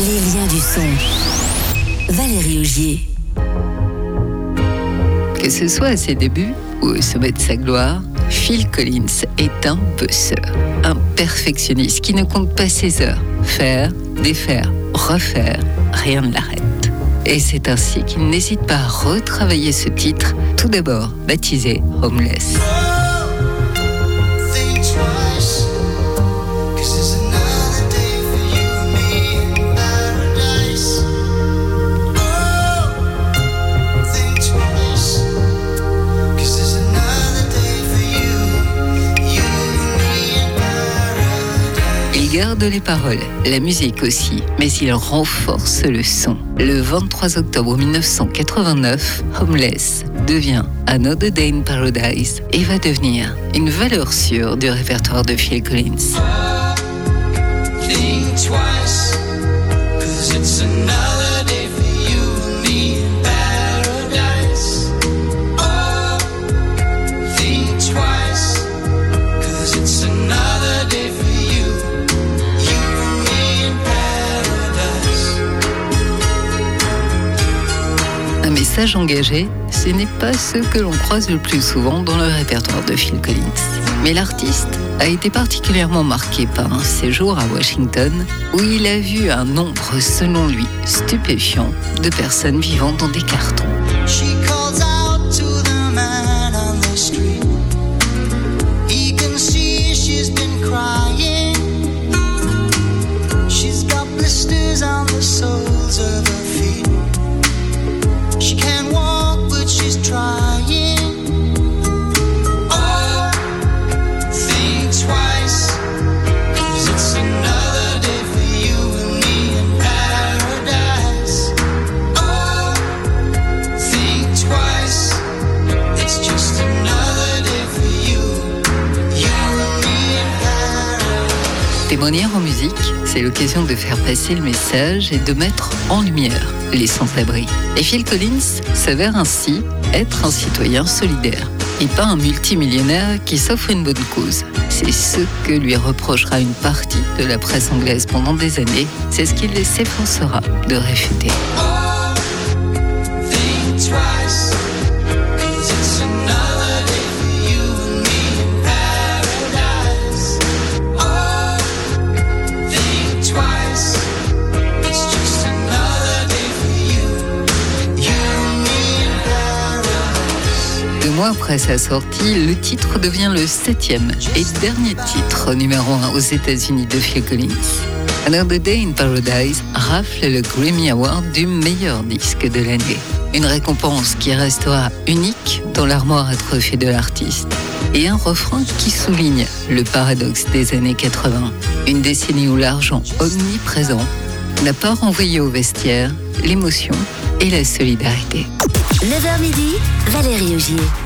Les liens du son. Valérie Augier. Que ce soit à ses débuts ou au sommet de sa gloire, Phil Collins est un bosseur, un perfectionniste qui ne compte pas ses heures. Faire, défaire, refaire, rien ne l'arrête. Et c'est ainsi qu'il n'hésite pas à retravailler ce titre, tout d'abord baptisé Homeless. Il garde les paroles, la musique aussi, mais il renforce le son. Le 23 octobre 1989, Homeless devient Another Day in Paradise et va devenir une valeur sûre du répertoire de Phil Collins. Think twice, 'cause it's another day for you and me in paradise. Oh, think twice, 'cause it's another day for you and me in paradise. Un message engagé, ce n'est pas ce que l'on croise le plus souvent dans le répertoire de Phil Collins. Mais l'artiste a été particulièrement marqué par un séjour à Washington où il a vu un nombre, selon lui, stupéfiant de personnes vivant dans des cartons. She calls out to the man on the street. He can see she's been crying. She's got blisters on the soles of her feet. She can't walk but she's trying. Oh, think twice, 'cause it's another day for you and me in paradise. Oh, think twice, it's just another day for you and me in paradise. Témoigner en musique, c'est l'occasion de faire passer le message et de mettre en lumière les sans-abri. Et Phil Collins s'avère ainsi être un citoyen solidaire et pas un multimillionnaire qui s'offre une bonne cause. C'est ce que lui reprochera une partie de la presse anglaise pendant des années. C'est ce qu'il s'efforcera de réfuter. Oh, think twice, 'cause it's another day for you and me in paradise. Oh, think twice, it's just another day for you and me in paradise. 2 mois après sa sortie, le titre devient le 7e et dernier titre numéro 1 aux États-Unis de Phil Collins. Another Day in Paradise rafle le Grammy Award du meilleur disque de l'année. Une récompense qui restera unique dans l'armoire à trophées de l'artiste. Et un refrain qui souligne le paradoxe des années 80. Une décennie où l'argent omniprésent n'a pas renvoyé au vestiaire l'émotion et la solidarité. 9h midi, Valérie Augier.